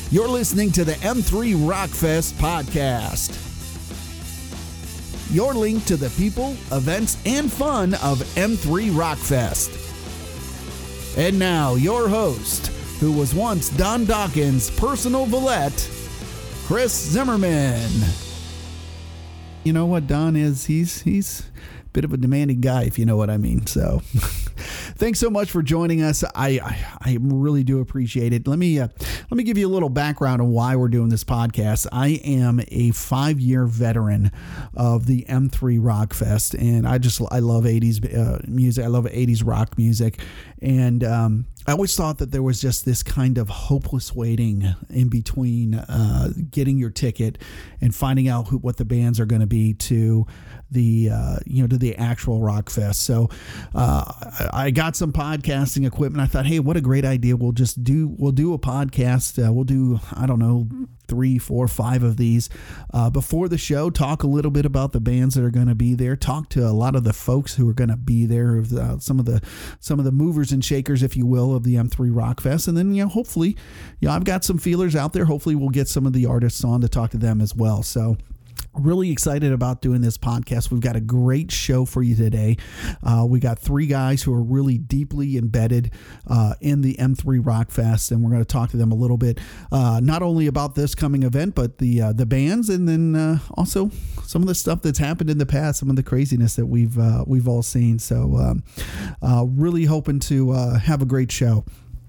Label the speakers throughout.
Speaker 1: You're listening to the M3 Rockfest podcast. Your link to the people, events, and fun of M3 Rockfest. And now, your host, who was once Don Dawkins' personal valet, Chris Zimmerman. You know what Don is? He's a bit of a demanding guy, if you know what I mean. So thanks so much for joining us. I really do appreciate it. Let me give you a little background on why we're doing this podcast. I am a 5-year veteran of the M3 Rockfest, and I love 80s music. I love 80s rock music, and I always thought that there was just this kind of hopeless waiting in between getting your ticket and finding out what the bands are going to be to the to the actual Rockfest. So I got some podcasting equipment. I thought, hey, what a great idea! We'll do a podcast. We'll do 3, 4, 5 of these before the show. Talk a little bit about the bands that are going to be there. Talk to a lot of the folks who are going to be there. Some of the movers and shakers, if you will, of the M3 Rockfest. And then hopefully, I've got some feelers out there. Hopefully, we'll get some of the artists on to talk to them as well. So really excited about doing this podcast. We've got a great show for you today. We got 3 guys who are really deeply embedded in the M3 Rockfest, and we're going to talk to them a little bit, not only about this coming event, but the bands, and then also some of the stuff that's happened in the past, some of the craziness that we've all seen. So really hoping to have a great show.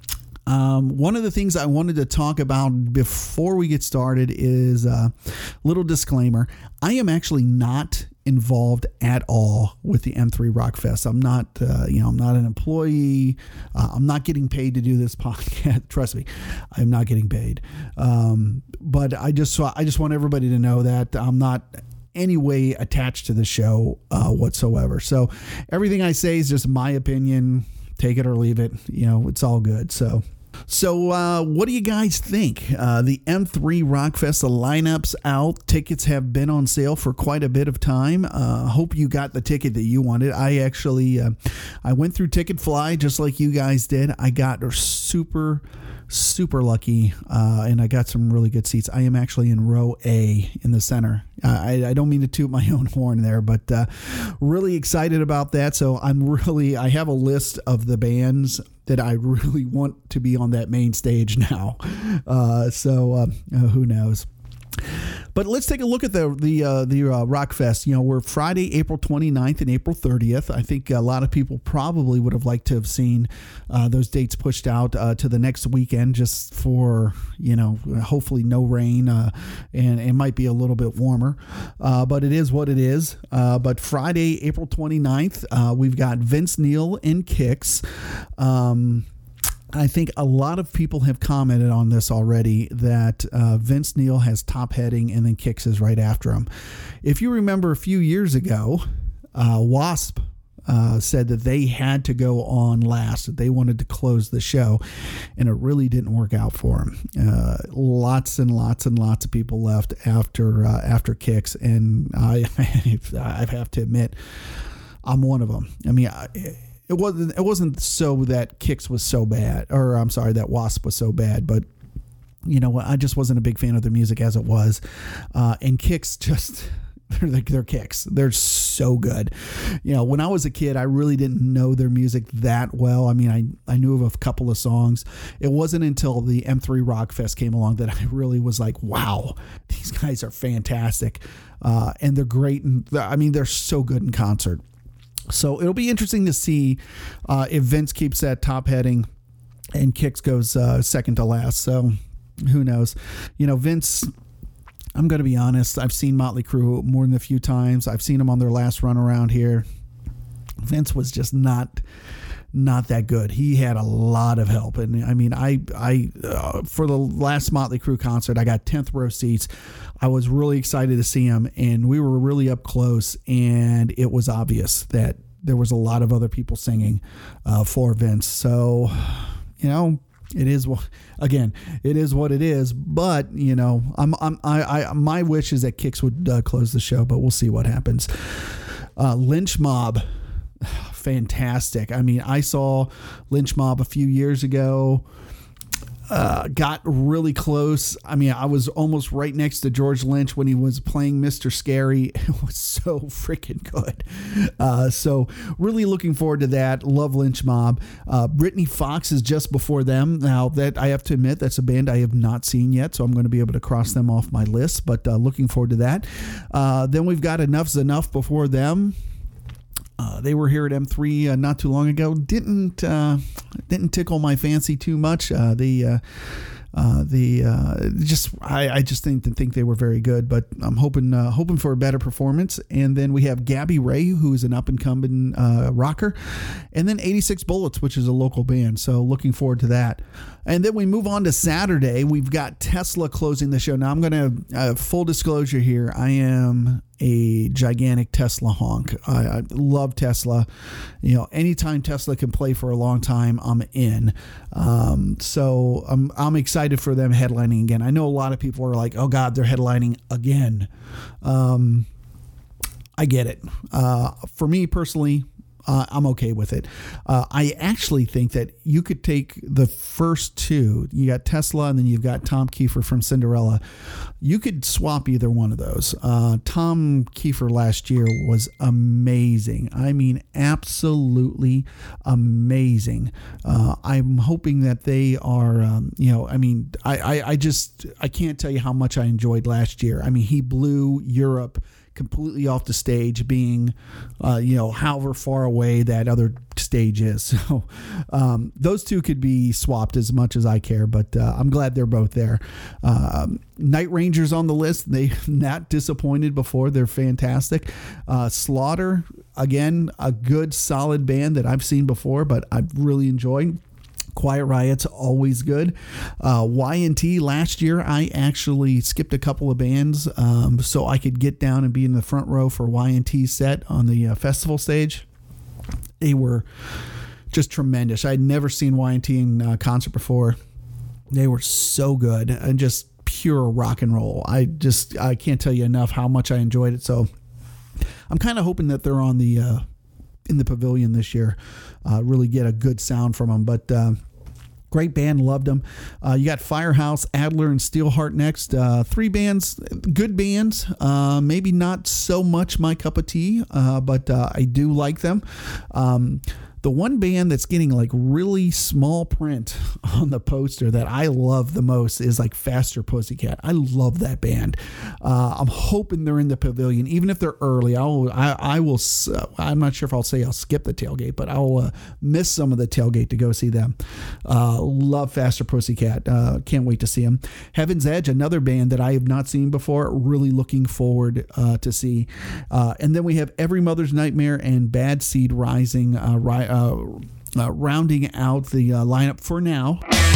Speaker 1: One of the things I wanted to talk about before we get started is a little disclaimer. I am actually not involved at all with the M3 Rockfest. I'm not, I'm not an employee. I'm not getting paid to do this podcast. Trust me, I'm not getting paid. But I just want everybody to know that I'm not any way attached to the show whatsoever. So everything I say is just my opinion. Take it or leave it. It's all good. So what do you guys think? The M3 Rockfest, the lineup's out. Tickets have been on sale for quite a bit of time. Hope you got the ticket that you wanted. I actually, I went through Ticketfly just like you guys did. I got super lucky, and I got some really good seats. I am actually in row A in the center. I don't mean to toot my own horn there, but really excited about that. So I have a list of the bands that I really want to be on that main stage now. Who knows? But let's take a look at the Rockfest. We're Friday, April 29th and April 30th. I think a lot of people probably would have liked to have seen those dates pushed out to the next weekend, just for, hopefully no rain and it might be a little bit warmer. But it is what it is. But Friday, April 29th, we've got Vince Neil and Kix. I think a lot of people have commented on this already, that Vince Neil has top heading and then Kix is right after him. If you remember a few years ago, Wasp said that they had to go on last, that they wanted to close the show, and it really didn't work out for them. Lots and lots of people left after Kix, and I have to admit, I'm one of them. I mean, It wasn't so that Kix was so bad, or I'm sorry, that Wasp was so bad, but I just wasn't a big fan of their music as it was. And Kix they're Kix. They're so good. When I was a kid, I really didn't know their music that well. I mean, I knew of a couple of songs. It wasn't until the M3 Rockfest came along that I really was like, wow, these guys are fantastic. And they're great. And they're so good in concert. So it'll be interesting to see if Vince keeps that top heading and Kix goes second to last. So who knows? Vince, I'm going to be honest. I've seen Motley Crue more than a few times. I've seen them on their last run around here. Vince was just not that good. He had a lot of help. And I mean, I for the last Motley Crue concert, I got 10th row seats. I was really excited to see him, and we were really up close, and it was obvious that there was a lot of other people singing for Vince. So, it is what it is. But my wish is that Kix would close the show, but we'll see what happens. Lynch Mob, fantastic. I mean, I saw Lynch Mob a few years ago. got really close. I mean, I was almost right next to George Lynch when he was playing Mr. Scary. It was so freaking good. So really looking forward to that. Love Lynch Mob. Brittany Fox is just before them. Now, that I have to admit, that's a band I have not seen yet, so I'm going to be able to cross them off my list, but looking forward to that. Then we've got Enough's Enough before them. They were here at M3 not too long ago. Didn't tickle my fancy too much. I just didn't think they were very good, but I'm hoping for a better performance. And then we have Gabby Ray, who is an up and coming rocker, and then 86 Bullets, which is a local band. So looking forward to that. And then we move on to Saturday. We've got Tesla closing the show. Now I'm going to full disclosure here. I am a gigantic Tesla honk. I love Tesla. You know, anytime Tesla can play for a long time, I'm in. So I'm excited for them headlining again. I know a lot of people are like, oh God, they're headlining again. I get it. For me personally, I'm okay with it. I actually think that you could take the first two. You got Tesla, and then you've got Tom Kiefer from Cinderella. You could swap either one of those. Tom Kiefer last year was amazing. I mean, absolutely amazing. I'm hoping that they are, I can't tell you how much I enjoyed last year. I mean, he blew Europe completely off the stage, being, however far away that other stage is. So those two could be swapped as much as I care, but I'm glad they're both there. Night Rangers on the list. They not disappointed before. They're fantastic. Slaughter, again, a good solid band that I've seen before, but I've really enjoyed. Quiet Riot's always good. Y&T last year, I actually skipped a couple of bands so I could get down and be in the front row for Y&T set on the festival stage. They were just tremendous. I'd never seen Y&T in concert before. They were so good and just pure rock and roll. I can't tell you enough how much I enjoyed it. So I'm kind of hoping that they're on the in the pavilion this year, really get a good sound from them. But great band, loved them. You got Firehouse, Adler, and Steelheart next. Three bands, good bands. Maybe not so much my cup of tea, but I do like them. The one band that's getting like really small print on the poster that I love the most is like Faster Pussycat. I love that band. I'm hoping they're in the pavilion, even if they're early. I will. I'm not sure if I'll say I'll skip the tailgate, but I'll miss some of the tailgate to go see them. Love Faster Pussycat. Can't wait to see them. Heaven's Edge, another band that I have not seen before. Really looking forward to see. And then we have Every Mother's Nightmare and Bad Seed Rising. Rounding out the lineup for now.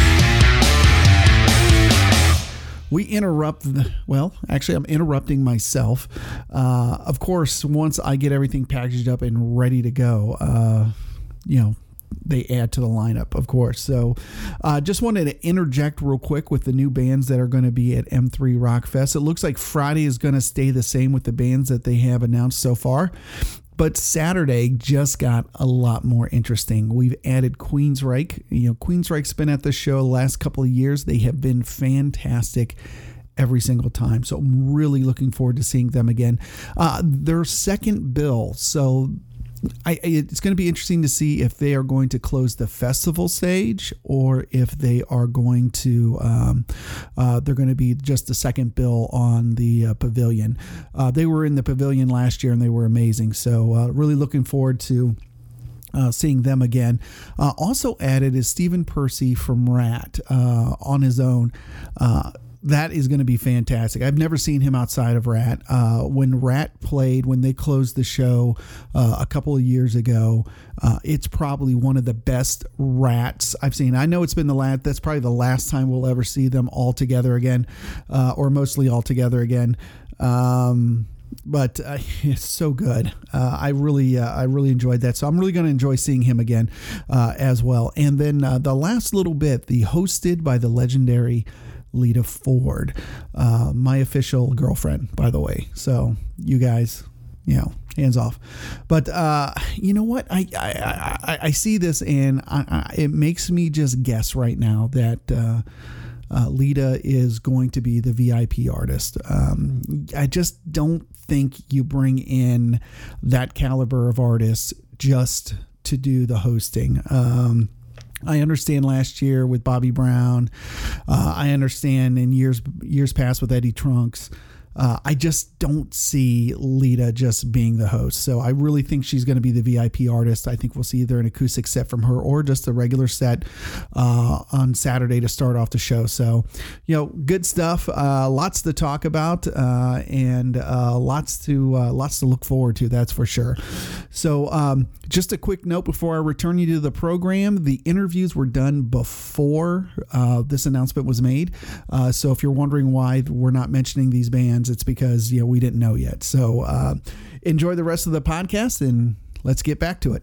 Speaker 1: I'm interrupting myself. Of course, once I get everything packaged up and ready to go, they add to the lineup, of course. So just wanted to interject real quick with the new bands that are going to be at M3 Rock Fest. It looks like Friday is going to stay the same with the bands that they have announced so far. But Saturday just got a lot more interesting. We've added Queensryche. Queensryche's been at the show the last couple of years. They have been fantastic every single time. So I'm really looking forward to seeing them again. Their second bill. So it's going to be interesting to see if they are going to close the festival stage or if they are going to they're going to be just the second bill on the pavilion. They were in the pavilion last year and they were amazing. So really looking forward to seeing them again. Also added is Stephen Percy from Rat on his own. That is going to be fantastic. I've never seen him outside of Rat. When Rat played, when they closed the show a couple of years ago, it's probably one of the best Rats I've seen. I know it's been that's probably the last time we'll ever see them all together again, or mostly all together again. But it's so good. I really enjoyed that. So I'm really going to enjoy seeing him again as well. And then the last little bit, the hosted by the legendary Lita Ford, my official girlfriend, by the way. So you guys, hands off. But you know what? I see this, and it makes me just guess right now that Lita is going to be the VIP artist. I just don't think you bring in that caliber of artists just to do the hosting. I understand last year with Bobby Brown. I understand in years past with Eddie Trunks. I just don't see Lita just being the host. So I really think she's going to be the VIP artist. I think we'll see either an acoustic set from her or just a regular set on Saturday to start off the show. So, good stuff. Lots to talk about and lots to look forward to. That's for sure. So just a quick note before I return you to the program. The interviews were done before this announcement was made. So if you're wondering why we're not mentioning these bands, it's because we didn't know yet. So enjoy the rest of the podcast and let's get back to it.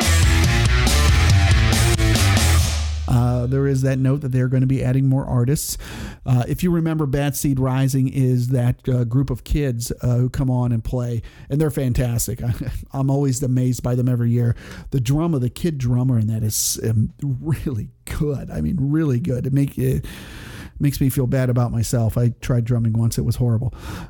Speaker 1: There is that note that they're going to be adding more artists. If you remember, Bad Seed Rising is that group of kids who come on and play, and they're fantastic. I'm always amazed by them every year. The kid drummer in that is really good. I mean, really good. It makes me feel bad about myself. I tried drumming once. It was horrible.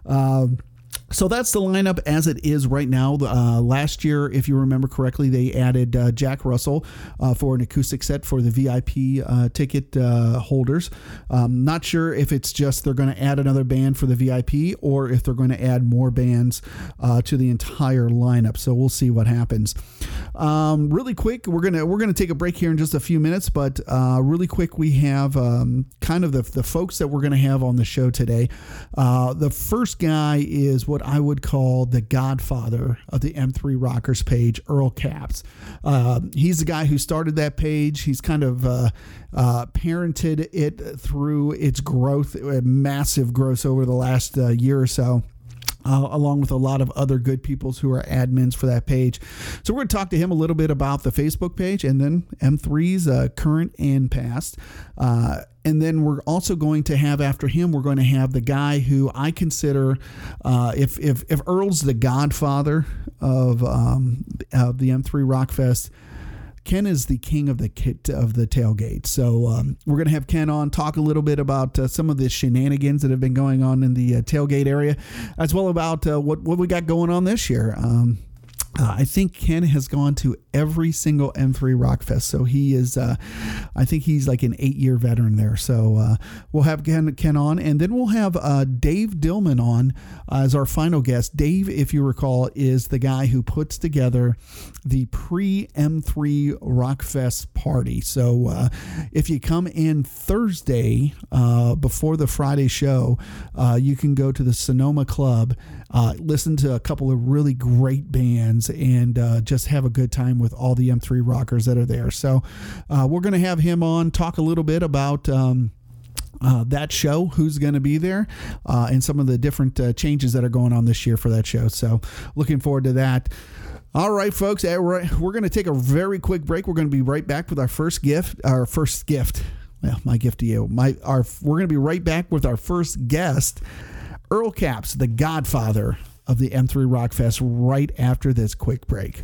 Speaker 1: So that's the lineup as it is right now. Last year, if you remember correctly, they added Jack Russell for an acoustic set for the VIP ticket holders. Not sure if it's just they're going to add another band for the VIP or if they're going to add more bands to the entire lineup. So we'll see what happens. Really quick, we're gonna take a break here in just a few minutes, but really quick, we have kind of the folks that we're going to have on the show today. The first guy is what I would call the godfather of the M3 Rockers page, Earl Capps. He's the guy who started that page. He's kind of parented it through its growth, massive growth over the last year or so. Along with a lot of other good people who are admins for that page. So we're going to talk to him a little bit about the Facebook page and then M3's current and past. And then we're also going to have, after him, we're going to have the guy who I consider, if Earl's the godfather of the M3 Rockfest, Ken is the king of the tailgate. So we're going to have Ken on, talk a little bit about some of the shenanigans that have been going on in the tailgate area, as well about what we got going on this year. I think Ken has gone to every single M3 Rockfest. So he is, I think he's like an 8-year veteran there. So we'll have Ken on, and then we'll have Dave Dillman on as our final guest. Dave, if you recall, is the guy who puts together the pre-M3 Rockfest party. So if you come in Thursday before the Friday show, you can go to the Sonoma Club, listen to a couple of really great bands, and just have a good time with all the M3 rockers that are there. So we're going to have him on, talk a little bit about that show, who's going to be there, and some of the different changes that are going on this year for that show. So looking forward to that. All right, folks, we're going to take a very quick break. We're going to be right back with our first gift. Well, my gift to you. We're going to be right back with our first guest, Earl Capps, the godfather of the M3 Rockfest, right after this quick break.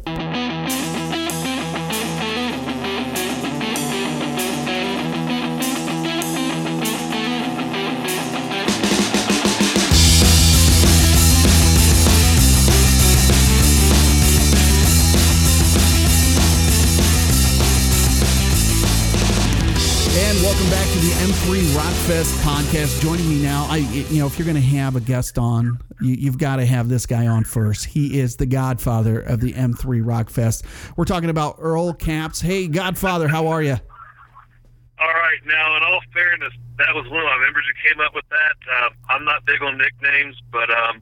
Speaker 1: Welcome back to the M3 Rockfest podcast. Joining me now, if you're going to have a guest on, you've got to have this guy on first. He is the godfather of the M3 Rockfest. We're talking about Earl Capps. Hey, Godfather, how are you?
Speaker 2: All right. Now, in all fairness, that was one of my members who came up with that. I'm not big on nicknames, but I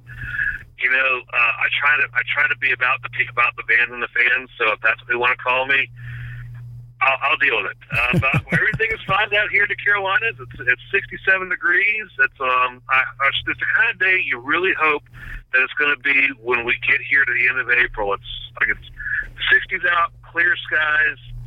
Speaker 2: try to be about the band and the fans. So if that's what they want to call me, I'll deal with it. But everything is fine down here in the Carolinas. It's 67 degrees. It's the kind of day you really hope that it's going to be when we get here to the end of April. It's 60s out, clear skies,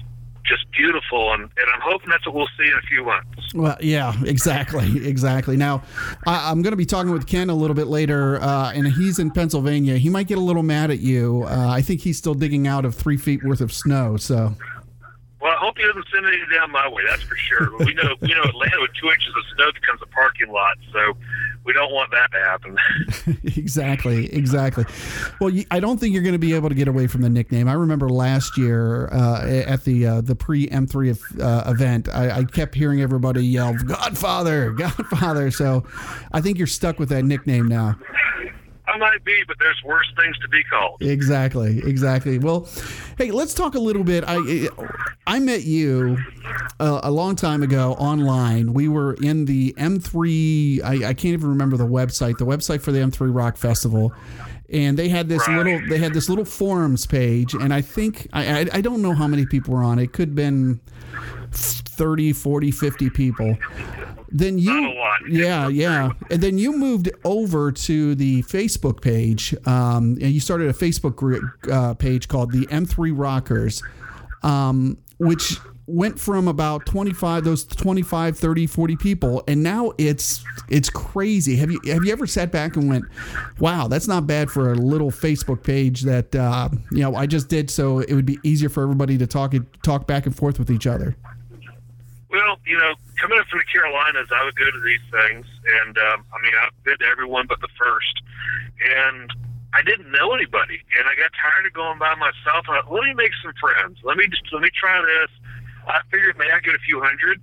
Speaker 2: just beautiful, and I'm hoping that's what we'll see in a few months.
Speaker 1: Well, yeah, exactly. Now, I'm going to be talking with Ken a little bit later, and he's in Pennsylvania. He might get a little mad at you. I think he's still digging out of 3 feet worth of snow, so...
Speaker 2: Well, I hope he doesn't send any down my way. That's for sure. We know Atlanta with 2 inches of snow becomes a parking lot, so we don't want that to happen.
Speaker 1: Exactly. Well, I don't think you're going to be able to get away from the nickname. I remember last year at the pre-M3 event, I kept hearing everybody yell, Godfather. So I think you're stuck with that nickname now.
Speaker 2: I might be, but there's worse things to be called.
Speaker 1: Exactly. Well, hey, let's talk a little bit. I met you a long time ago online. We were in the M3. I can't even remember the website for the M3 Rock Festival, and they had this little forums page, and I think I don't know how many people were on it. It could have been 30, 40, 50 people. Then yeah. And then you moved over to the Facebook page, and you started a Facebook group, page called the M3 Rockers, which went from about 25, 30, 40 people, and now it's crazy. Have you ever sat back and went, wow, that's not bad for a little Facebook page that I just did so it would be easier for everybody to talk back and forth with each other?
Speaker 2: Well, coming up from the Carolinas, I would go to these things, and I've been to everyone but the first, and I didn't know anybody, and I got tired of going by myself. And I thought, let me make some friends. Let me try this. I figured maybe I get a few hundred.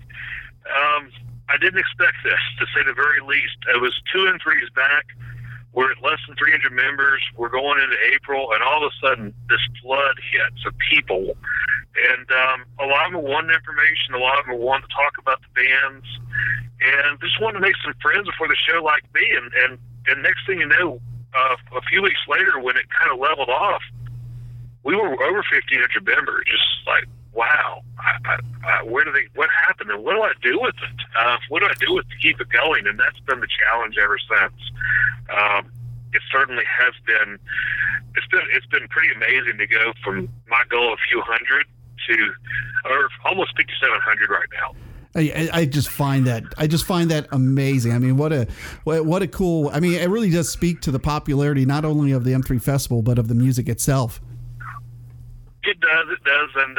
Speaker 2: I didn't expect this, to say the very least. It was 2 M3s back. We're at less than 300 members. We're going into April, and all of a sudden, this flood hits of people. And a lot of them wanted information. A lot of them wanted to talk about the bands. And just wanted to make some friends before the show like me. And next thing you know, a few weeks later, when it kind of leveled off, we were over 1,500 members. Just like, wow, what happened? And what do I do with it? What do I do with it to keep it going? And that's been the challenge ever since. It certainly has been. It's been pretty amazing to go from my goal of a few hundred to almost 5,700 right now.
Speaker 1: I just find that amazing. I mean, what a cool. I mean, it really does speak to the popularity not only of the M3 Festival but of the music itself.
Speaker 2: It does, and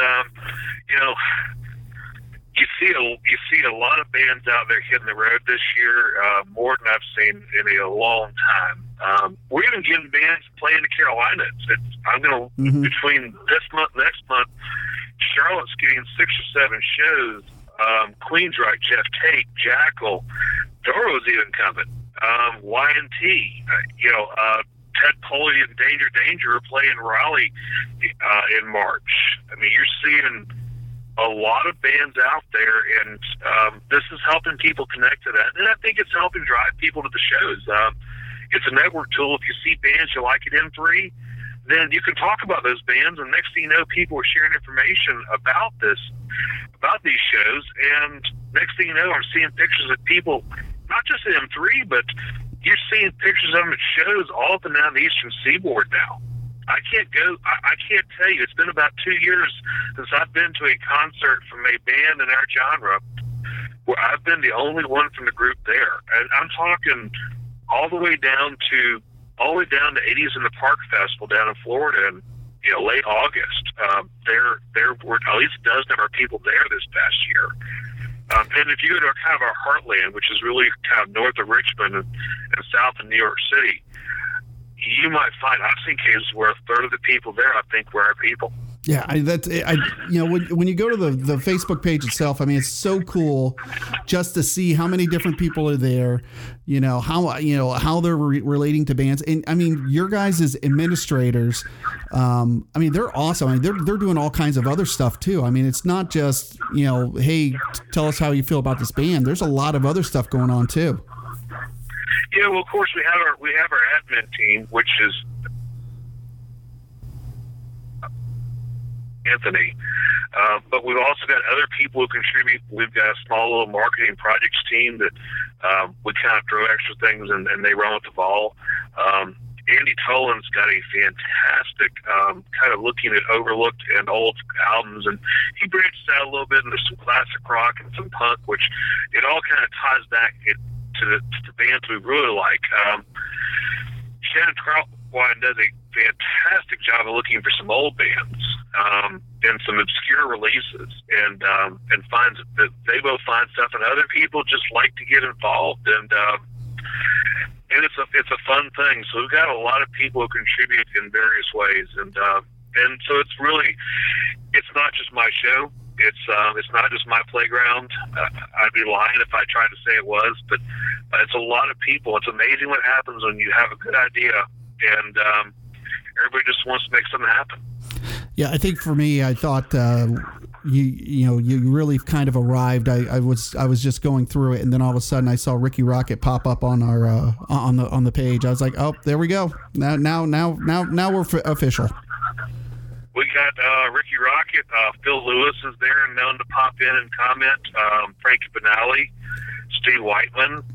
Speaker 2: you see a lot of bands out there hitting the road this year, more than I've seen in a long time. We're even getting bands playing the Carolinas. I'm going to between this month, next month, Charlotte's getting 6 or 7 shows. Queensryche, Jeff Tate, Jackal, Doro's even coming. Y&T, Ted Poley and Danger are playing Raleigh in March. I mean, you're seeing a lot of bands out there, and this is helping people connect to that. And I think it's helping drive people to the shows. It's a network tool. If you see bands you like at M3, then you can talk about those bands, and next thing you know, people are sharing information about these shows, and next thing you know, I'm seeing pictures of people, not just at M3, but you're seeing pictures of them at shows all up and down the Eastern Seaboard now. I can't tell you, it's been about 2 years since I've been to a concert from a band in our genre where I've been the only one from the group there. And I'm talking all the way down to 80s in the Park Festival down in Florida in late August. There were at least a dozen of our people there this past year. And if you go to kind of our heartland, which is really kind of north of Richmond and south of New York City, you might find, I've seen cases where a third of the people there, I think, were our people.
Speaker 1: Yeah, when you go to the Facebook page itself, I mean, it's so cool just to see how many different people are there, how they're relating to bands, and I mean, your guys as administrators, I mean, they're awesome. I mean, they're doing all kinds of other stuff too. I mean, it's not just hey, tell us how you feel about this band. There's a lot of other stuff going on too.
Speaker 2: Yeah, well, of course we have our admin team, which is Anthony, but we've also got other people who contribute. We've got a small little marketing projects team that we kind of throw extra things and they run with the ball. Andy Tolan's got a fantastic kind of looking at overlooked and old albums, and he branches out a little bit into some classic rock and some punk, which it all kind of ties back to the bands we really like. Shannon Troutwine does a fantastic job of looking for some old bands and some obscure releases, and finds that they both find stuff, and other people just like to get involved, and it's a fun thing. So we've got a lot of people who contribute in various ways, and so it's not just my show. It's not just my playground. I'd be lying if I tried to say it was, but it's a lot of people. It's amazing what happens when you have a good idea, and everybody just wants to make something happen.
Speaker 1: Yeah, I think for me, I thought you really kind of arrived. I was just going through it, and then all of a sudden I saw Ricky Rocket pop up on our on the page. I was like, oh, there we go. Now we're official.
Speaker 2: We got Ricky Rocket, Phil Lewis is there and known to pop in and comment. Frankie Benali, Steve Whiteman.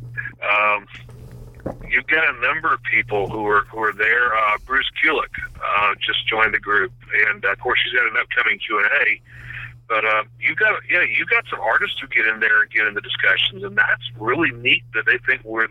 Speaker 2: You've got a number of people who are there. Bruce Kulick just joined the group, and of course he's got an upcoming Q&A. But you've got some artists who get in there and get in the discussions, and that's really neat that they think we're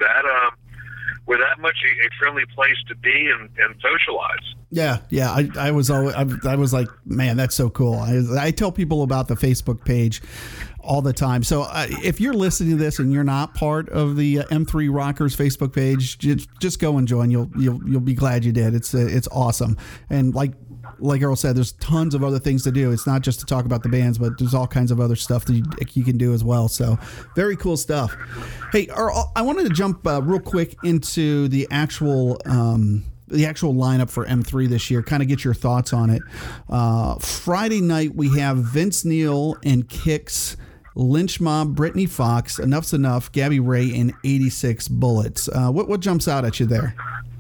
Speaker 2: that much a friendly place to be and socialize.
Speaker 1: Yeah. I was like, man, that's so cool. I tell people about the Facebook page all the time. So if you're listening to this and you're not part of the M3 Rockers Facebook page, just go and join. You'll be glad you did. It's awesome. And like Earl said, there's tons of other things to do. It's not just to talk about the bands, but there's all kinds of other stuff that you can do as well. So very cool stuff. Hey, Earl, I wanted to jump real quick into the actual lineup for M3 this year, kind of get your thoughts on it. Friday night, we have Vince Neil and Kix, Lynch Mob, Brittany Fox, Enough's Enough, Gabby Ray, and 86 Bullets. What jumps out at you there?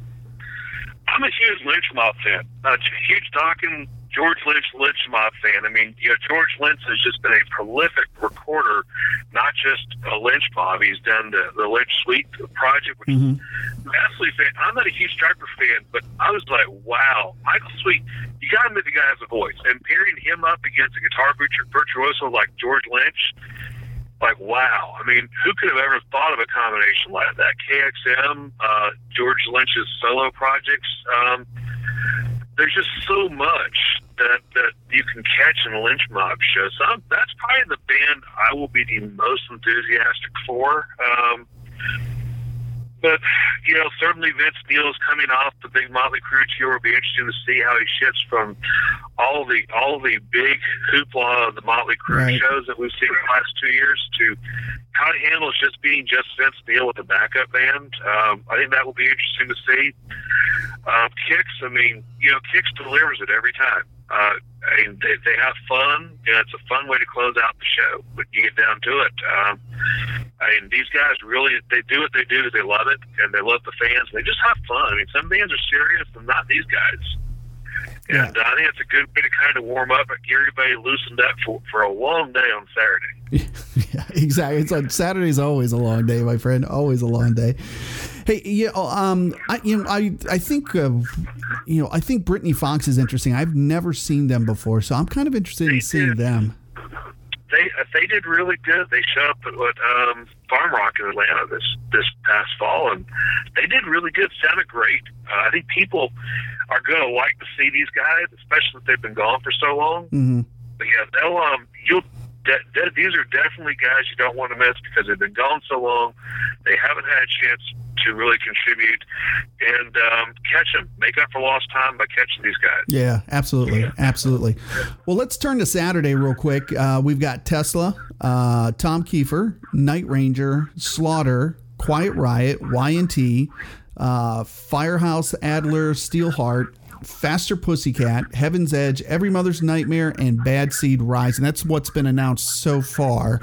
Speaker 2: I'm a huge Lynch Mob fan. Huge Dawkins, George Lynch Mob fan. I mean, George Lynch has just been a prolific recorder, not just a Lynch Mob. He's done the Lynch Suite project, which is massively fan. I'm not a huge Striper fan, but I was like, wow, Michael Sweet, you got to admit the guy has a voice. And pairing him up against a guitar virtuoso like George Lynch, like, wow. I mean, who could have ever thought of a combination like that? KXM, George Lynch's solo projects. There's just so much that you can catch in a Lynch Mob show. So that's probably the band I will be the most enthusiastic for. But, certainly Vince Neil is coming off the big Motley Crue tour. It'll be interesting to see how he shifts from all the big hoopla of the Motley Crue shows that we've seen in the last 2 years to how he handles just being just Vince Neil with a backup band. I think that will be interesting to see. Kix, Kix delivers it every time. They have fun, and it's a fun way to close out the show when you get down to it. These guys really, they do what they do because they love it, and they love the fans. They just have fun. Some bands are serious, and not these guys.
Speaker 1: Yeah.
Speaker 2: And I think it's a good way to kind of warm up. But Gary Bay loosened up for a long day on Saturday.
Speaker 1: Yeah, exactly. It's like Saturday's always a long day, my friend. Always a long day. Hey, I think Brittany Fox is interesting. I've never seen them before, so I'm kind of interested in seeing them.
Speaker 2: They did really good. They showed up at Farm Rock in Atlanta this past fall, and they did really good. Sounded great. I think people are going to like to see these guys, especially if they've been gone for so long. Mm-hmm. But yeah, these are definitely guys you don't want to miss because they've been gone so long. They haven't had a chance to really contribute, and catch them. Make up for lost time by catching these guys. Yeah,
Speaker 1: absolutely. Absolutely. Well, let's turn to Saturday real quick. We've got Tesla, Tom Kiefer, Night Ranger, Slaughter, Quiet Riot, Y&T, Firehouse, Adler, Steelheart, Faster Pussycat, Heaven's Edge, Every Mother's Nightmare, and Bad Seed Rise. And that's what's been announced so far.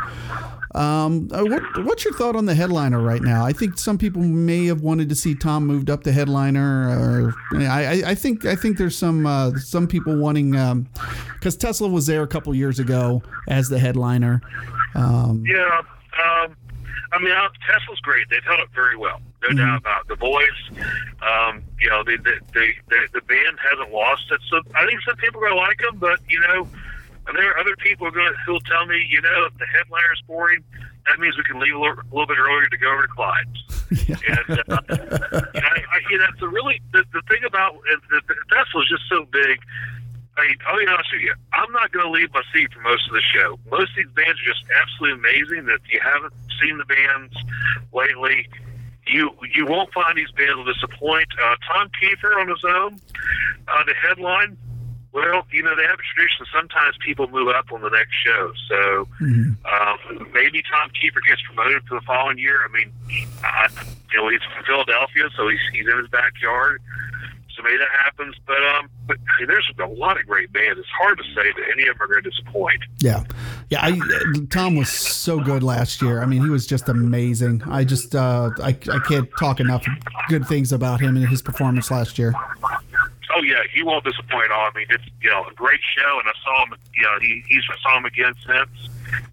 Speaker 1: What's your thought on the headliner right now? I think some people may have wanted to see Tom moved up to headliner. I think there's some people wanting, because Tesla was there a couple years ago as the headliner.
Speaker 2: Tesla's great. They've held up very well. no doubt about it. The voice, you know, the band hasn't lost it. So I think some people are going to like them, but, you know, there are other people who'll tell me, you know, if the headliner's boring, that means we can leave a little bit earlier to go over to Clyde's.
Speaker 1: Yeah.
Speaker 2: And that's the thing about the festival is just so big. I mean, I'll be honest with you, I'm not going to leave my seat for most of the show. Most of these bands are just absolutely amazing. That if you haven't seen the bands lately, you won't find these bands will disappoint. Tom Kiefer on his own, the headline. Well, you know, they have a tradition. Sometimes people move up on the next show. So maybe Tom Kiefer gets promoted for the following year. I mean, you know, he's from Philadelphia, so he's in his backyard. So maybe that happens. But I mean, there's a lot of great bands. It's hard to say that any of them are going to disappoint.
Speaker 1: Yeah. Tom was so good last year. I mean, he was just amazing. I can't talk enough good things about him and his performance last year.
Speaker 2: Oh yeah, he won't disappoint at all. I mean, it's, you know, a great show, and I saw him. You know, I saw him again since.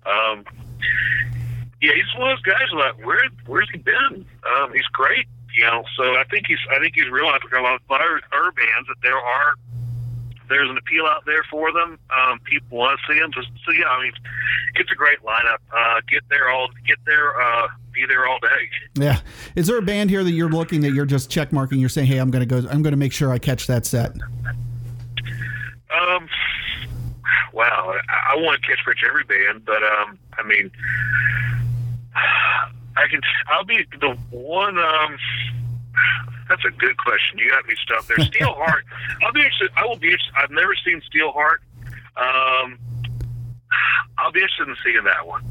Speaker 2: Yeah, he's one of those guys like, where's he been? He's great, you know. So I think he's realized a lot of other bands that there's an appeal out there for them. People want to see them. So yeah, I mean, it's a great lineup. Be there all day.
Speaker 1: Yeah. Is there a band here that you're looking that you're just check marking? You're saying, hey, I'm going to make sure I catch that set.
Speaker 2: Wow. I want to catch pretty every band, but I mean, I'll be the one. That's a good question. You got me stumped there. Steelheart. I'll be interested. I will be interested. I've never seen Steelheart. I'll be interested in seeing that one.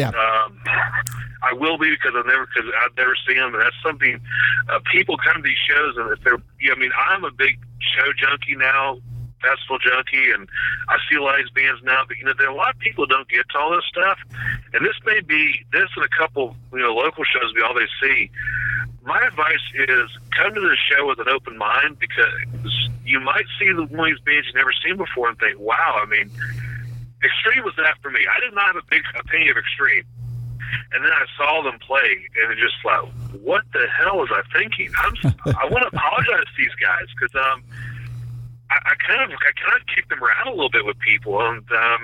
Speaker 2: I will be because I've never seen them, and that's something people come to these shows, and if they're, I mean, I'm a big show junkie now, festival junkie, and I see a lot of these bands now, but you know, there are a lot of people who don't get to all this stuff, and this and a couple, you know, local shows be all they see. My advice is come to the show with an open mind, because you might see one of these bands you've never seen before and think, wow, I mean, Extreme was that for me. I did not have a big opinion of Extreme. And then I saw them play, and it's just like, what the hell was I thinking? I want to apologize to these guys, because I kind of kicked them around a little bit with people, and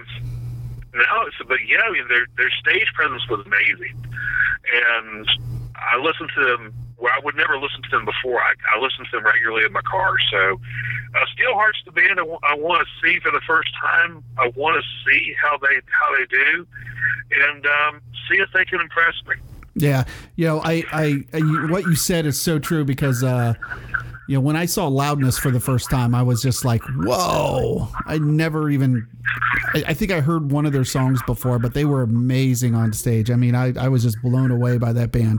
Speaker 2: but yeah, I mean, their stage presence was amazing, and I listened to them where I would never listen to them before. I listen to them regularly in my car. So Steelheart's the band I want to see for the first time. I want to see how they do, and see if they can impress me. Yeah,
Speaker 1: you know, what you said is so true, because you know, when I saw Loudness for the first time, I was just like, whoa! I think I heard one of their songs before, but they were amazing on stage. I mean, I was just blown away by that band.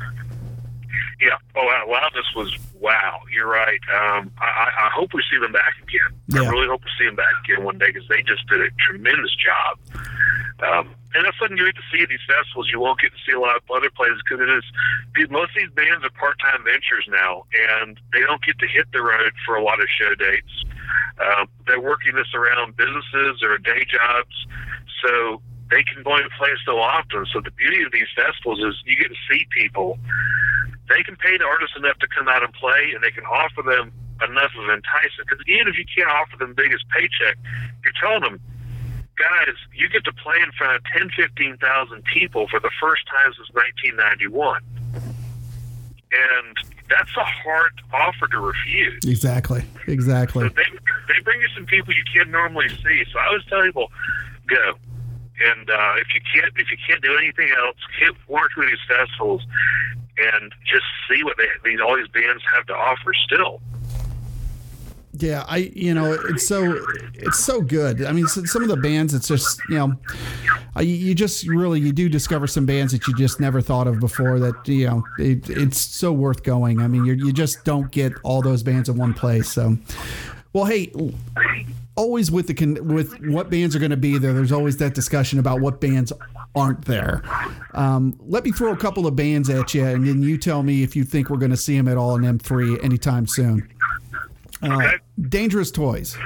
Speaker 2: Yeah. Oh, Loudness was wow. You're right. I hope we see them back again. Yeah. I really hope we see them back again one day, because they just did a tremendous job. And that's something you get to see at these festivals. You won't get to see a lot of other places, because most of these bands are part-time ventures now, and they don't get to hit the road for a lot of show dates. They're working this around businesses or day jobs, so they can only play so often. So the beauty of these festivals is you get to see people. They can pay the artists enough to come out and play, and they can offer them enough of enticement. Because even if you can't offer them the biggest paycheck, you're telling them, guys, you get to play in front of 10,000, 15,000 people for the first time since 1991. And that's a hard offer to refuse.
Speaker 1: Exactly. So
Speaker 2: they bring you some people you can't normally see. So I always tell people, go. And if you can't do anything else, hit one or two of these festivals and just see what all these bands have to offer still.
Speaker 1: Yeah, it's so good. I mean, some of the bands, it's just, you know, you do discover some bands that you just never thought of before that, you know, it's so worth going. I mean, you just don't get all those bands in one place. So, well, hey, always with what bands are going to be there, there's always that discussion about what bands aren't there. Let me throw a couple of bands at you, and then you tell me if you think we're going to see them at all in M3 anytime soon.
Speaker 2: Okay.
Speaker 1: Dangerous Toys.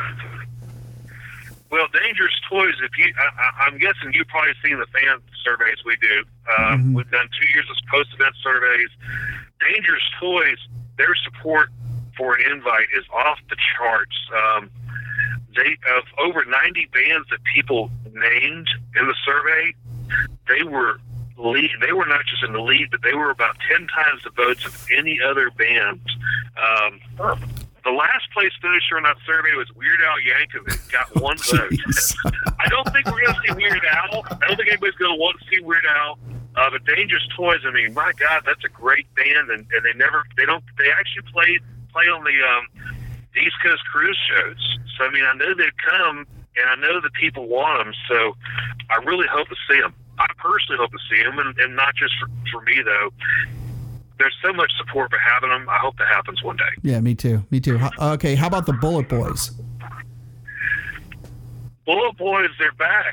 Speaker 2: Well, Dangerous Toys, I'm guessing you've probably seen the fan surveys we do. We've done 2 years of post-event surveys. Dangerous Toys, their support for an invite is off the charts. They of over 90 bands that people named in the survey, they were not just in the lead, but they were about 10 times the votes of any other band. The last place finisher on that survey was Weird Al Yankovic, got one vote. I don't think we're going to see Weird Al. I don't think anybody's going to want to see Weird Al. But Dangerous Toys, I mean, my God, that's a great band, and they actually play on the East Coast cruise shows. So I mean, I know they'd come, and I know that people want them. So I really hope to see them. I personally hope to see them, and not just for me though. There's so much support for having them. I hope that happens one day. Yeah,
Speaker 1: me too. Okay, how about the Bullet Boys?
Speaker 2: Bullet Boys, they're back.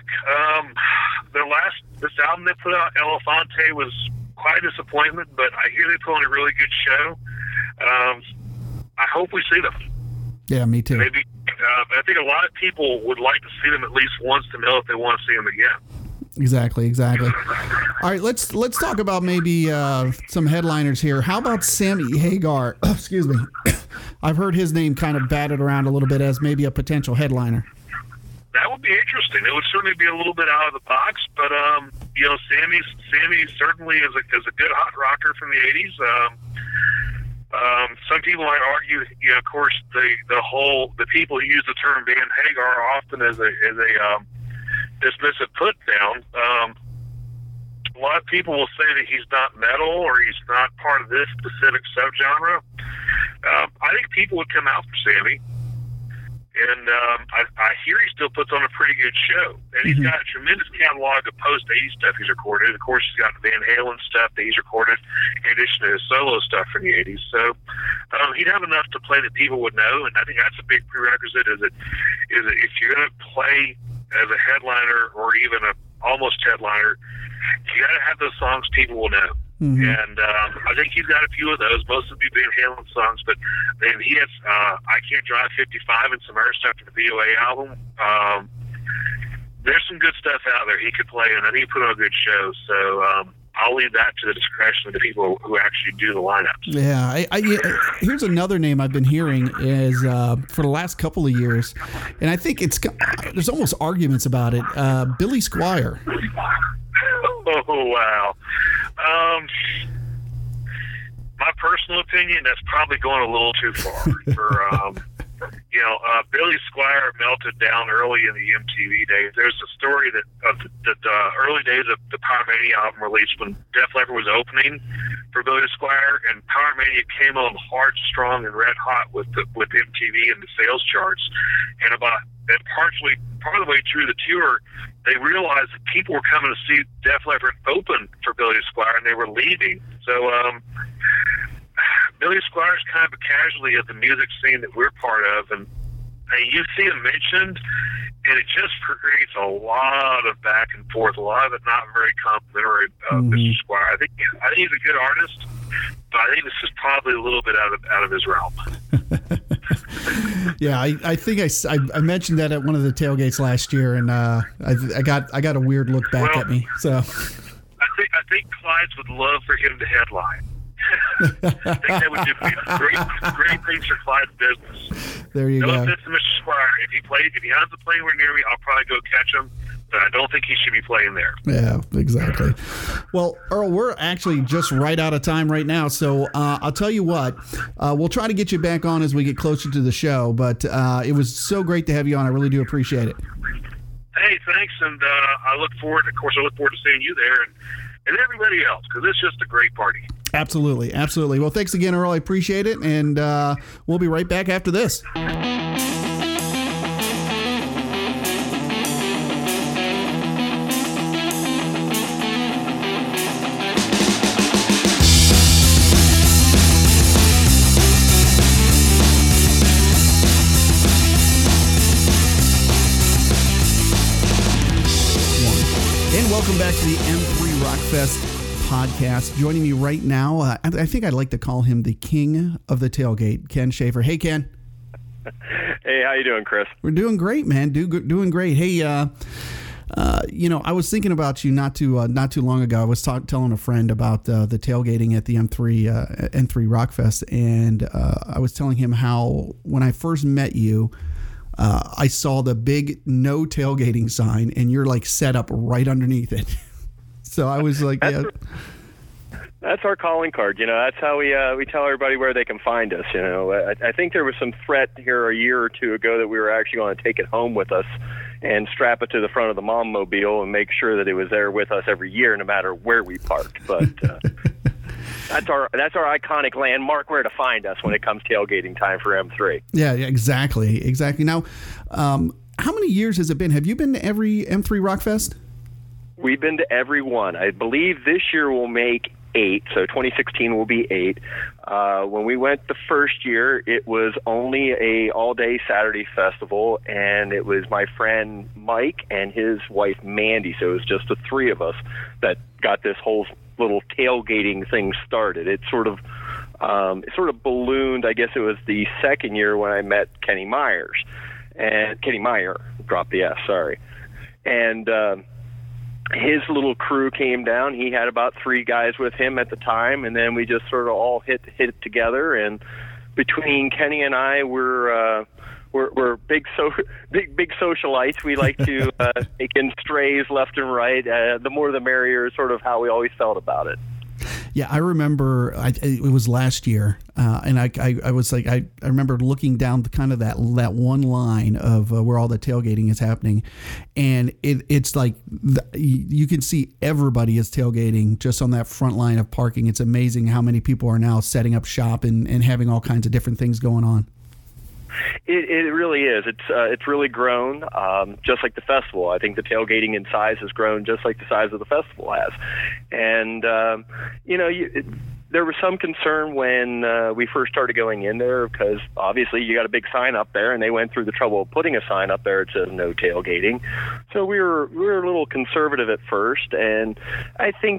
Speaker 2: This album they put out, Elefante, was quite a disappointment, but I hear they put on a really good show. I hope we see them.
Speaker 1: Yeah, me too.
Speaker 2: Maybe. I think a lot of people would like to see them at least once to know if they want to see them again.
Speaker 1: Exactly. All right, let's talk about maybe some headliners here. How about Sammy Hagar? Excuse me. I've heard his name kind of batted around a little bit as maybe a potential headliner.
Speaker 2: That would be interesting. It would certainly be a little bit out of the box, but Sammy certainly is a good hot rocker from the '80s. Some people might argue, of course, the people who use the term Van Hagar often as a dismissive put down. A lot of people will say that he's not metal or he's not part of this specific subgenre. I think people would come out for Sammy, and I hear he still puts on a pretty good show. And he's got a tremendous catalog of post-80s stuff he's recorded. Of course, he's got the Van Halen stuff that he's recorded in addition to his solo stuff from the 80s. So he'd have enough to play that people would know, and I think that's a big prerequisite is that if you're going to play as a headliner or even a almost headliner, you got to have those songs people will know. And I think he's got a few of those. Most of them be Van Halen songs, but then he has I Can't Drive 55 and some other stuff from the VOA album. There's some good stuff out there he could play, and I think he put on a good show. So I'll leave that to the discretion of the people who actually do the lineups.
Speaker 1: Yeah, here's another name I've been hearing is for the last couple of years, and I think there's almost arguments about it. Billy Squier.
Speaker 2: Oh, wow. My personal opinion, that's probably going a little too far. Billy Squier melted down early in the MTV days. There's a story that the early days of the Pyromania album release when Def Leppard was opening for Billy Squier, and Pyromania came on hard, strong, and red hot with MTV and the sales charts. And part of the way through the tour, they realized that people were coming to see Def Leppard open for Billy Squier, and they were leaving. So Billy Squier is kind of a casualty of the music scene that we're part of, and you see him mentioned, and it just creates a lot of back and forth, a lot of it not very complimentary of Mr. Squier. I think he's a good artist, but I think this is probably a little bit out of his realm.
Speaker 1: Yeah, I think I mentioned that at one of the tailgates last year, and I got a weird look back at me. So
Speaker 2: I think Clyde's would love for him to headline. I think that would do great things for Clyde's business.
Speaker 1: There you go.
Speaker 2: No offense to Mr. Squier. If he happens to play anywhere near me, I'll probably go catch him. But I don't think he should be playing there.
Speaker 1: Yeah, exactly. Well, Earl, we're actually just right out of time right now. So I'll tell you what, we'll try to get you back on as we get closer to the show. But it was so great to have you on. I really do appreciate it.
Speaker 2: Hey, thanks. And I look forward to seeing you there and everybody else, because it's just a great party.
Speaker 1: Absolutely. Well, thanks again, Earl. I appreciate it. And we'll be right back after this. And welcome back to the M3 Rockfest podcast. Joining me right now, I think I'd like to call him the king of the tailgate, Ken Schaefer. Hey, Ken.
Speaker 3: Hey, how you doing, Chris?
Speaker 1: We're doing great, man. Doing great. Hey, I was thinking about you not too long ago. I was telling a friend about the tailgating at the M3 Rockfest, and I was telling him how when I first met you, I saw the big no tailgating sign, and you're like set up right underneath it. So I was like, yeah.
Speaker 3: That's our calling card. That's how we tell everybody where they can find us. I think there was some threat here a year or two ago that we were actually going to take it home with us and strap it to the front of the Mom Mobile and make sure that it was there with us every year, no matter where we parked. But that's our iconic landmark, where to find us when it comes tailgating time for M3.
Speaker 1: Yeah, exactly. Now, how many years has it been? Have you been to every M3 Rockfest?
Speaker 3: We've been to every one. I believe this year we'll make 8, so 2016 will be 8. When we went the first year, it was only a all-day Saturday festival, and it was my friend Mike and his wife Mandy, so it was just the 3 of us that got this whole little tailgating thing started. It sort of ballooned. I guess it was the second year when I met Kenny Meyer, dropped the S, sorry. And his little crew came down. He had about 3 guys with him at the time, and then we just sort of all hit it together. And between Kenny and I, we're big socialites. We like to take in strays left and right. The more the merrier is sort of how we always felt about it.
Speaker 1: Yeah, I remember it was last year, and I was like, I remember looking down kind of that one line of where all the tailgating is happening, and it's like you can see everybody is tailgating just on that front line of parking. It's amazing how many people are now setting up shop and having all kinds of different things going on.
Speaker 3: It really is. It's really grown, just like the festival. I think the tailgating in size has grown just like the size of the festival has. And, there was some concern when we first started going in there, because obviously you got a big sign up there, and they went through the trouble of putting a sign up there that says no tailgating. So we were a little conservative at first, and I think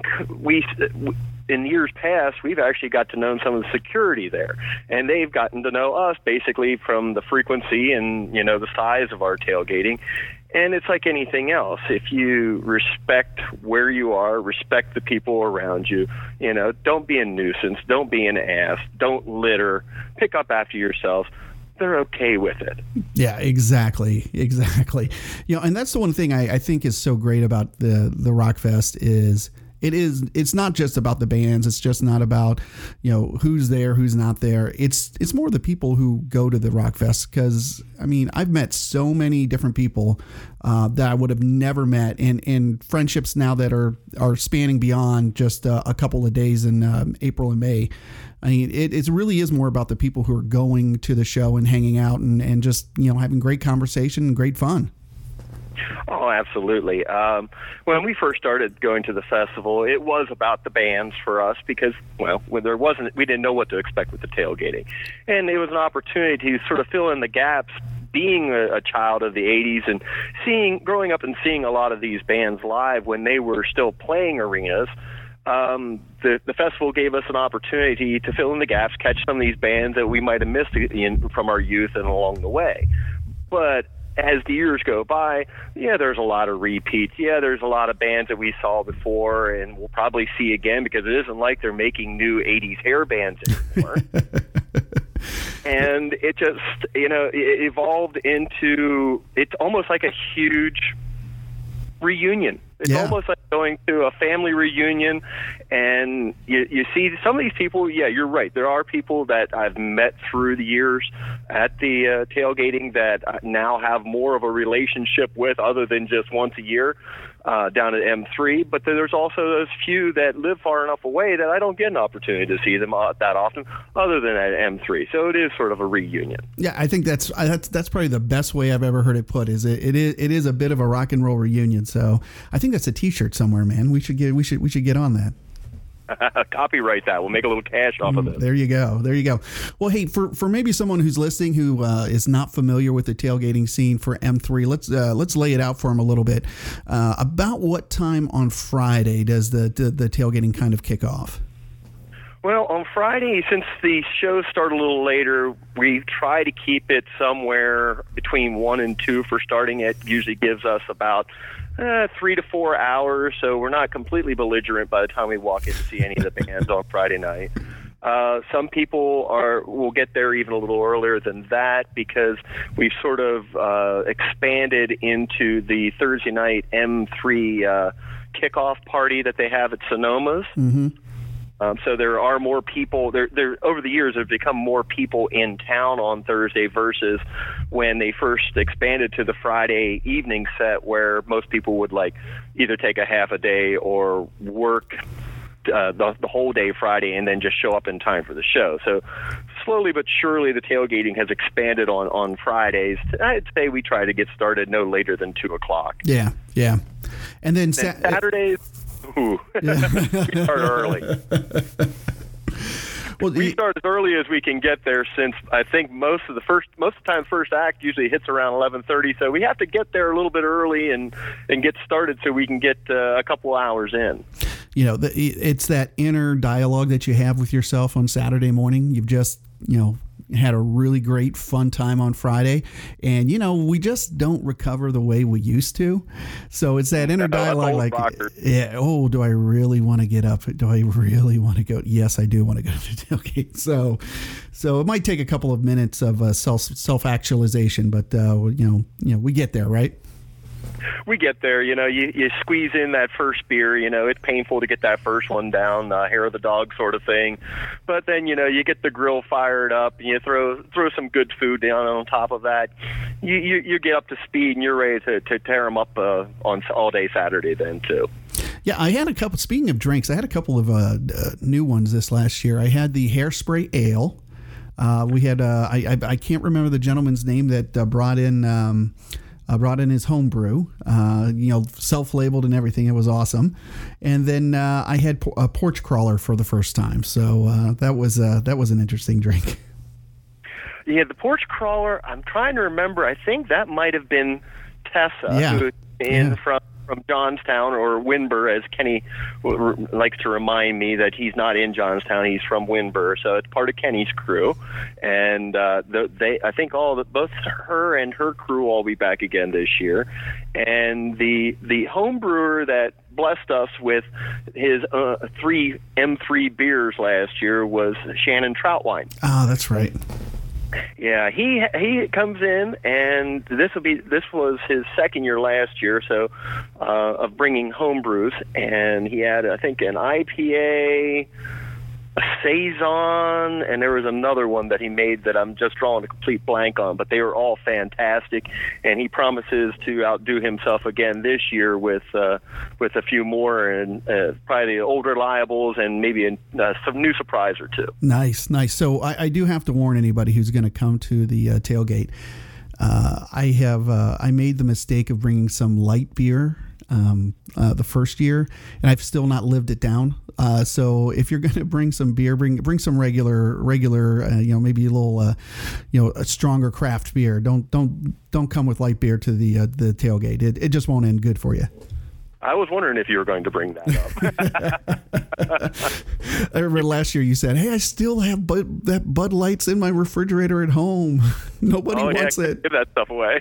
Speaker 3: in years past, we've actually got to know some of the security there, and they've gotten to know us basically from the frequency and, the size of our tailgating. And it's like anything else. If you respect where you are, respect the people around you, don't be a nuisance, don't be an ass, don't litter, pick up after yourself, they're okay with it.
Speaker 1: Yeah, exactly. And that's the one thing I think is so great about the Rockfest is it's not just about the bands. It's just not about, who's there, who's not there. It's more the people who go to the Rockfest, because I've met so many different people that I would have never met, and friendships now that are spanning beyond just a couple of days in April and May. It really is more about the people who are going to the show and hanging out and just, having great conversation and great fun.
Speaker 3: Oh, absolutely. When we first started going to the festival, it was about the bands for us because, we didn't know what to expect with the tailgating. And it was an opportunity to sort of fill in the gaps, being a child of the 80s and growing up and seeing a lot of these bands live when they were still playing arenas. The festival gave us an opportunity to fill in the gaps, catch some of these bands that we might have missed from our youth and along the way. But as the years go by, there's a lot of repeats. There's a lot of bands that we saw before and we'll probably see again, because it isn't like they're making new 80s hair bands anymore. And it just, it evolved into, it's almost like a huge reunion. It's almost like going to a family reunion, and you see some of these people. Yeah, you're right. There are people that I've met through the years at the tailgating that I now have more of a relationship with, other than just once a year down at M3. But there's also those few that live far enough away that I don't get an opportunity to see them that often, other than at M3. So it is sort of a reunion.
Speaker 1: Yeah, I think that's probably the best way I've ever heard it put. It is a bit of a rock and roll reunion. So I think that's a T-shirt somewhere, man. We should get on that.
Speaker 3: Copyright that. We'll make a little cash off of it.
Speaker 1: There you go. Well, hey, for maybe someone who's listening who is not familiar with the tailgating scene for M3, let's lay it out for them a little bit. About what time on Friday does the tailgating kind of kick off?
Speaker 3: Well, on Friday, since the shows start a little later, we try to keep it somewhere between 1 and 2 for starting. It usually gives us about 3 to 4 hours, so we're not completely belligerent by the time we walk in to see any of the bands on Friday night. Some people will get there even a little earlier than that because we've sort of expanded into the Thursday night M3 kickoff party that they have at Sonoma's.
Speaker 1: Mm-hmm.
Speaker 3: So there are more people. There over the years, there have become more people in town on Thursday versus when they first expanded to the Friday evening set, where most people would like either take a half a day or work the whole day Friday and then just show up in time for the show. So slowly but surely the tailgating has expanded on Fridays. I'd say we try to get started no later than 2 o'clock.
Speaker 1: Yeah. And then
Speaker 3: Saturdays, we start early.
Speaker 1: Well,
Speaker 3: we start as early as we can get there, since I think most of the time first act usually hits around 11:30. So we have to get there a little bit early and get started so we can get a couple hours in.
Speaker 1: You know, it's that inner dialogue that you have with yourself on Saturday morning. You've just, had a really great fun time on Friday, and we just don't recover the way we used to. So it's that inner dialogue, like, do I really want to get up? Do I really want to go? Yes, I do want to go to the tailgate. So it might take a couple of minutes of self actualization, but we get there, right?
Speaker 3: We get there, you squeeze in that first beer, it's painful to get that first one down, hair of the dog sort of thing. But then, you get the grill fired up, and you throw some good food down on top of that. You get up to speed, and you're ready to tear them up on all day Saturday then, too.
Speaker 1: Yeah, I had a couple, speaking of drinks, I had a couple of new ones this last year. I had the Hairspray Ale. We had, I can't remember the gentleman's name that brought in his home brew, self-labeled and everything. It was awesome. And then I had a porch crawler for the first time. So that was an interesting drink.
Speaker 3: Yeah, the porch crawler, I'm trying to remember. I think that might have been Tessa, who came from Johnstown, or Windber, as Kenny likes to remind me that he's not in Johnstown, he's from Windber, so it's part of Kenny's crew. And I think both her and her crew will be back again this year. And the home brewer that blessed us with his 3 M3 beers last year was Shannon Troutwine.
Speaker 1: Oh, that's right.
Speaker 3: Yeah, he comes in, and this was his second year last year, so of bringing home brews, and he had, I think, an IPA, a Saison, and there was another one that he made that I'm just drawing a complete blank on, but they were all fantastic, and he promises to outdo himself again this year with a few more, and probably the old reliables, and maybe some new surprise or two.
Speaker 1: Nice. So I do have to warn anybody who's going to come to the tailgate. I made the mistake of bringing some light beer the first year, and I've still not lived it down. So if you're going to bring some beer, bring some regular, maybe a little, a stronger craft beer. Don't come with light beer to the tailgate. It just won't end good for you.
Speaker 3: I was wondering if you were going to bring that up.
Speaker 1: I remember last year you said, "Hey, I still have that Bud Light's in my refrigerator at home. Nobody wants it.
Speaker 3: Give that stuff away."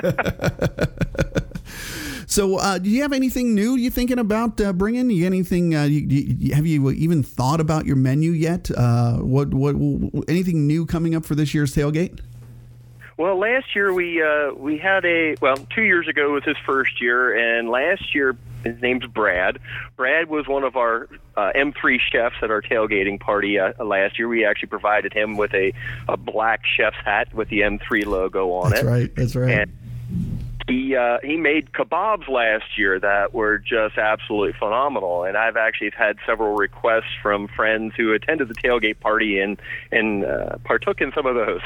Speaker 1: So, do you have anything new you're thinking about bringing? Anything? Have you even thought about your menu yet? What anything new coming up for this year's tailgate?
Speaker 3: Well, last year we had 2 years ago was his first year, and last year his name's Brad. Brad was one of our M3 chefs at our tailgating party last year. We actually provided him with a black chef's hat with the M3 logo on it.
Speaker 1: That's right.
Speaker 3: And he made kebabs last year that were just absolutely phenomenal, and I've actually had several requests from friends who attended the tailgate party and partook in some of those.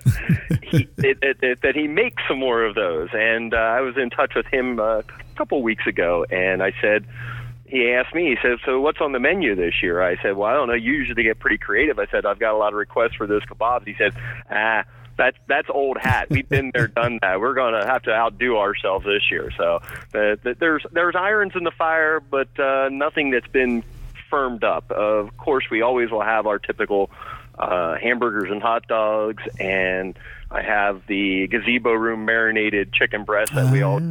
Speaker 3: That he makes some more of those, and I was in touch with him a couple weeks ago, and he asked me, he said, "So what's on the menu this year?" I said, "Well, I don't know, you usually get pretty creative." I said, "I've got a lot of requests for those kebabs." He said, That's old hat. We've been there, done that. We're going to have to outdo ourselves this year. So there's irons in the fire, but nothing that's been firmed up. Of course, we always will have our typical hamburgers and hot dogs, and I have the gazebo room marinated chicken breast that we all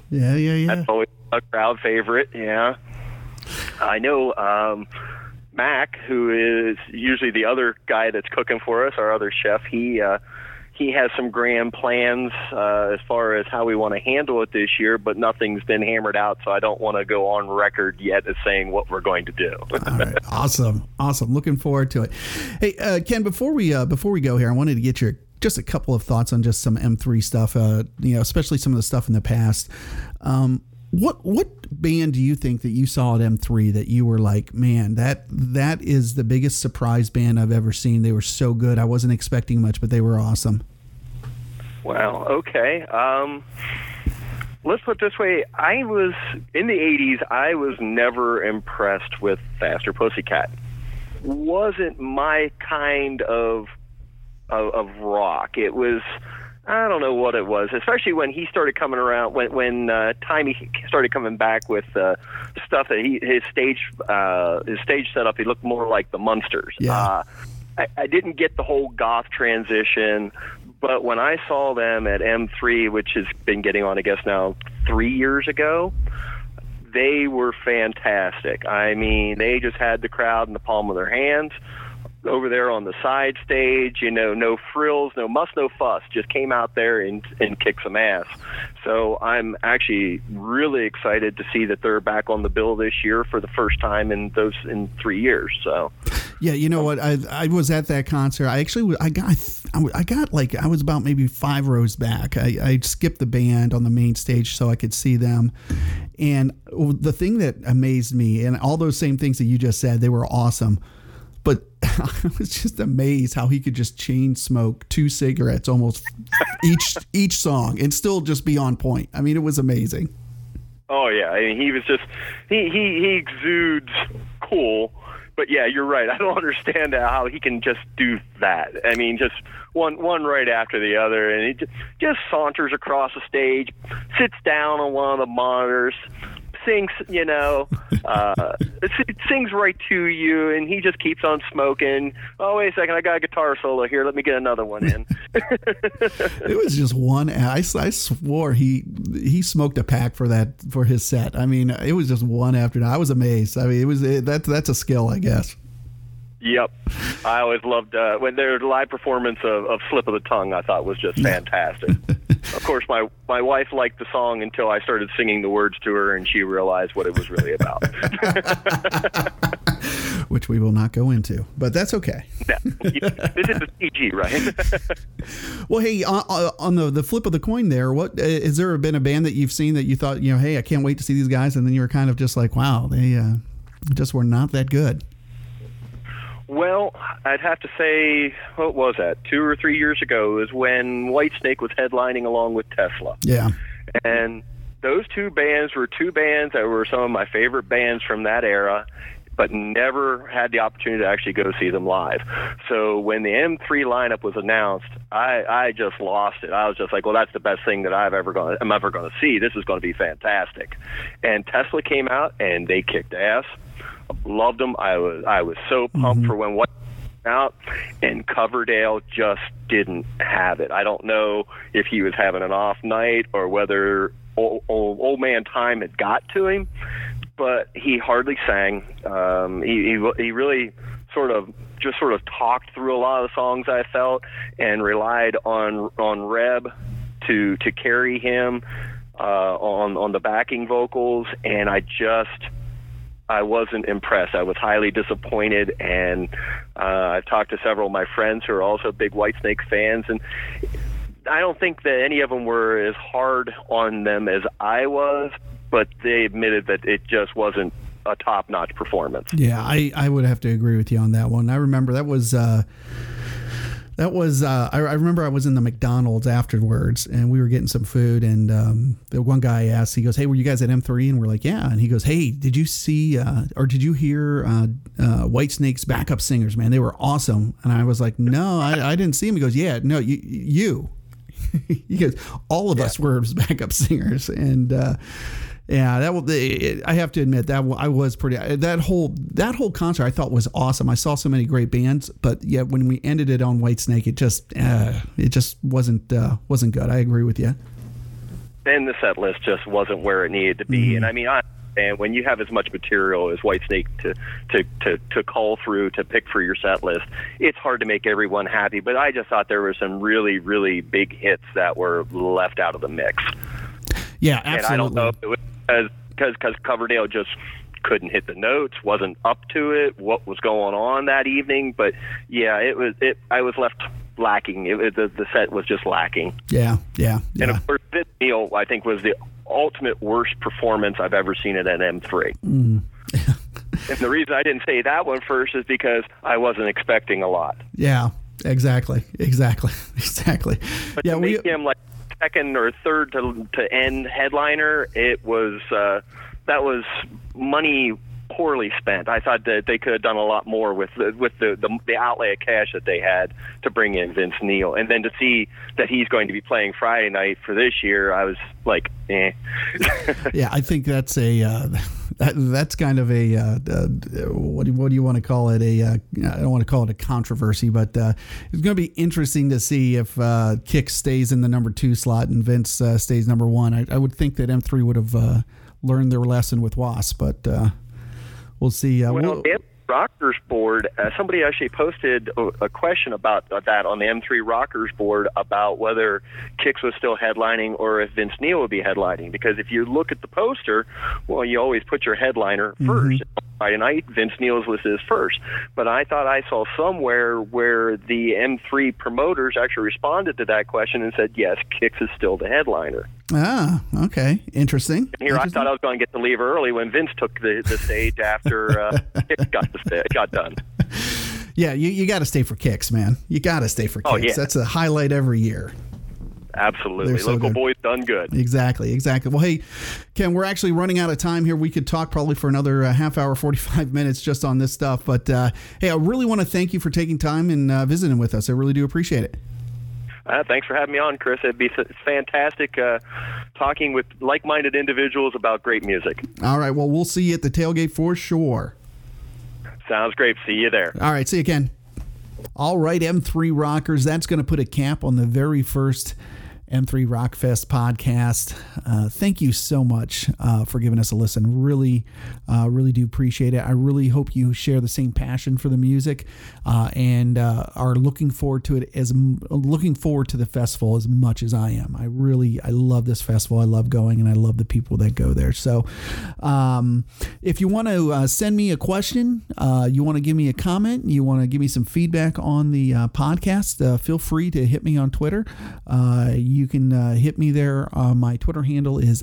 Speaker 1: Yeah.
Speaker 3: That's always a crowd favorite. Yeah. I know Mac, who is usually the other guy that's cooking for us, our other chef, he has some grand plans as far as how we want to handle it this year, but nothing's been hammered out, so I don't want to go on record yet as saying what we're going to do.
Speaker 1: All right. Awesome. Looking forward to it. Hey, Ken, before we go here, I wanted to get just a couple of thoughts on just some M3 stuff, especially some of the stuff in the past. What band do you think that you saw at M3 that you were like, man, that is the biggest surprise band I've ever seen? They were so good. I wasn't expecting much, but they were awesome.
Speaker 3: Wow. Okay. Let's put it this way. I was in the 80s. I was never impressed with Faster Pussycat. Wasn't my kind of rock. It was, I don't know what it was, especially when he started coming around, when Timey started coming back with stuff that his stage setup, he looked more like the Munsters.
Speaker 1: Yeah.
Speaker 3: I didn't get the whole goth transition, but when I saw them at M3, which has been getting on, I guess now 3 years ago, they were fantastic. I mean, they just had the crowd in the palm of their hands. Over there on the side stage, no frills, no muss, no fuss, just came out there and kicked some ass. So I'm actually really excited to see that they're back on the bill this year for the first time in 3 years. So
Speaker 1: yeah, you know what? I was at that concert. I was about maybe 5 rows back. I skipped the band on the main stage so I could see them. And the thing that amazed me, and all those same things that you just said, they were awesome. But I was just amazed how he could just chain smoke 2 cigarettes almost each song and still just be on point. I mean, it was amazing.
Speaker 3: Oh yeah, I mean, he was just he exudes cool. But yeah, you're right. I don't understand how he can just do that. I mean, just one right after the other, and he just saunters across the stage, sits down on one of the monitors, sings, sings right to you, and he just keeps on smoking. Oh, wait a second, I got a guitar solo here. Let me get another one in.
Speaker 1: It was just one. I swore he smoked a pack for his set. I mean, it was just one after another. I was amazed. I mean, that's a skill, I guess.
Speaker 3: Yep. I always loved when their live performance of Slip of the Tongue, I thought was just fantastic. Of course, my wife liked the song until I started singing the words to her, and she realized what it was really about.
Speaker 1: Which we will not go into, but that's okay.
Speaker 3: Yeah. This is a PG, right?
Speaker 1: Well, hey, on the flip of the coin there, what has there been a band that you've seen that you thought, hey, I can't wait to see these guys, and then you were kind of just like, wow, they just were not that good?
Speaker 3: Well, I'd have to say, what was that, 2 or 3 years ago is when Whitesnake was headlining along with Tesla.
Speaker 1: Yeah.
Speaker 3: And those 2 bands were 2 bands that were some of my favorite bands from that era, but never had the opportunity to actually go see them live. So when the M3 lineup was announced, I just lost it. I was just like, well, that's the best thing that I'm ever going to see. This is going to be fantastic. And Tesla came out, and they kicked ass. Loved them. I was so pumped for when what out, and Coverdale just didn't have it. I don't know if he was having an off night or whether old man time had got to him, but he hardly sang. He really sort of talked through a lot of the songs, I felt, and relied on Reb to carry him on the backing vocals, and I wasn't impressed. I was highly disappointed, and I've talked to several of my friends who are also big Whitesnake fans, and I don't think that any of them were as hard on them as I was, but they admitted that it just wasn't a top-notch performance. Yeah,
Speaker 1: I would have to agree with you on that one. I remember I remember I was in the McDonald's afterwards, and we were getting some food, and the one guy asked, he goes, hey, were you guys at M3? And we're like, yeah. And he goes, hey, did you see or did you hear Whitesnake's backup singers, man? They were awesome. And I was like, no, I didn't see him. He goes, yeah, no, you. He goes, all of us were backup singers. And yeah, I have to admit that I was pretty. That whole concert I thought was awesome. I saw so many great bands, but yet when we ended it on Whitesnake, it just wasn't good. I agree with you.
Speaker 3: then the set list just wasn't where it needed to be. And I mean, and when you have as much material as Whitesnake to cull through, to pick for your set list, it's hard to make everyone happy. But I just thought there were some really, really big hits that were left out of the mix.
Speaker 1: Yeah, absolutely.
Speaker 3: And I don't know if it was because Coverdale just couldn't hit the notes, wasn't up to it, what was going on that evening. But yeah, I was left lacking. The set was just lacking.
Speaker 1: Yeah.
Speaker 3: And of course, Vince Neil, I think, was the ultimate worst performance I've ever seen at an M3. And the reason I didn't say that one first is because I wasn't expecting a lot.
Speaker 1: Yeah, exactly. But
Speaker 3: to make him like second or third to end headliner, it was that was money poorly spent. I thought that they could have done a lot more with the outlay of cash that they had to bring in Vince Neil, and then to see that he's going to be playing Friday night for this year, I was like, eh.
Speaker 1: Yeah, I think that's that's kind of a what do you want to call it? I don't want to call it a controversy, but it's going to be interesting to see if Kix stays in the number 2 slot and Vince stays number 1. I would think that M3 would have learned their lesson with Wasp, but we'll see.
Speaker 3: The Rockers board, somebody actually posted a question about that on the M3 Rockers board about whether Kix was still headlining or if Vince Neil would be headlining. Because if you look at the poster, well, you always put your headliner first. Friday night, Vince Neil's was his first. But I thought I saw somewhere where the M3 promoters actually responded to that question and said, yes, Kix is still the headliner.
Speaker 1: Ah, okay. Interesting.
Speaker 3: And I thought I was going to get to leave early when Vince took the stage after Kix got done.
Speaker 1: Yeah, you got to stay for Kix, man. You got to stay for Kix.
Speaker 3: Oh, yeah.
Speaker 1: That's a highlight every year.
Speaker 3: Absolutely.
Speaker 1: So
Speaker 3: Local
Speaker 1: good.
Speaker 3: boys done good.
Speaker 1: Exactly. Well, hey, Ken, we're actually running out of time here. We could talk probably for another half hour, 45 minutes just on this stuff. But, hey, I really want to thank you for taking time and visiting with us. I really do appreciate it.
Speaker 3: Thanks for having me on, Chris. It's fantastic talking with like-minded individuals about great music.
Speaker 1: All right. Well, we'll see you at the tailgate for sure.
Speaker 3: Sounds great. See you there.
Speaker 1: All right. See you, Ken. All right, M3 Rockers. That's going to put a cap on the very first M3 Rockfest podcast. Thank you so much for giving us a listen. Really do appreciate it. I really hope you share the same passion for the music and are looking forward to the festival as much as I am. I love this festival. I love going, and I love the people that go there. So if you want to send me a question, you want to give me a comment, you want to give me some feedback on the podcast, feel free to hit me on Twitter. You can hit me there. My Twitter handle is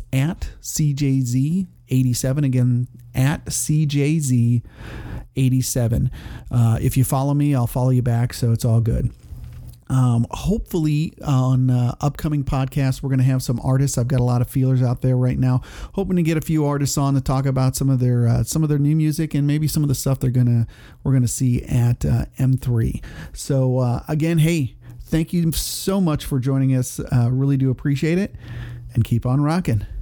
Speaker 1: @CJZ87. Again, @CJZ87. If you follow me, I'll follow you back, so it's all good. Hopefully on upcoming podcasts, we're going to have some artists. I've got a lot of feelers out there right now, hoping to get a few artists on to talk about some of their new music and maybe some of the stuff we're going to see at M3. So again, hey, thank you so much for joining us. Really do appreciate it, and keep on rocking.